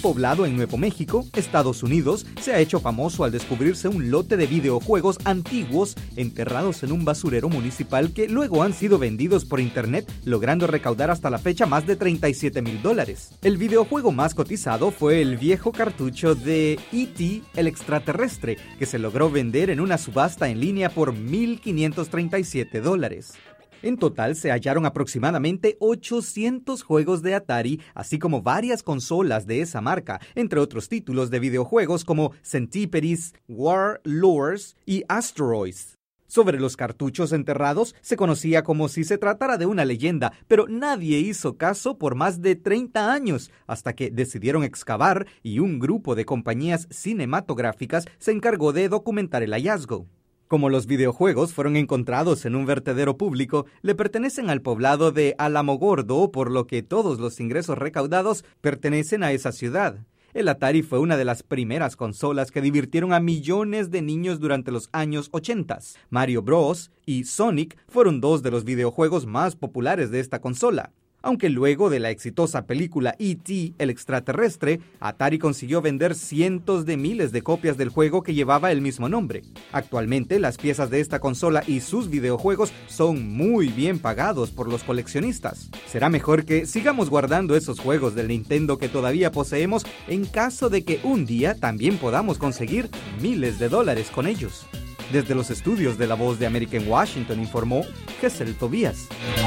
poblado en Nuevo México, Estados Unidos, se ha hecho famoso al descubrirse un lote de videojuegos antiguos enterrados en un basurero municipal que luego han sido vendidos por internet, logrando recaudar hasta la fecha más de $37,000. El videojuego más cotizado fue el viejo cartucho de E.T. el extraterrestre, que se logró vender en una subasta en línea por $1,537. En total se hallaron aproximadamente 800 juegos de Atari, así como varias consolas de esa marca, entre otros títulos de videojuegos como Centipedes, Warlords y Asteroids. Sobre los cartuchos enterrados, se conocía como si se tratara de una leyenda, pero nadie hizo caso por más de 30 años, hasta que decidieron excavar y un grupo de compañías cinematográficas se encargó de documentar el hallazgo. Como los videojuegos fueron encontrados en un vertedero público, le pertenecen al poblado de Alamogordo, por lo que todos los ingresos recaudados pertenecen a esa ciudad. El Atari fue una de las primeras consolas que divirtieron a millones de niños durante los años 80. Mario Bros. Y Sonic fueron dos de los videojuegos más populares de esta consola. Aunque luego de la exitosa película E.T. el extraterrestre, Atari consiguió vender cientos de miles de copias del juego que llevaba el mismo nombre. Actualmente, las piezas de esta consola y sus videojuegos son muy bien pagados por los coleccionistas. Será mejor que sigamos guardando esos juegos del Nintendo que todavía poseemos en caso de que un día también podamos conseguir miles de dólares con ellos. Desde los estudios de La Voz de América en Washington informó Gesell Tobías.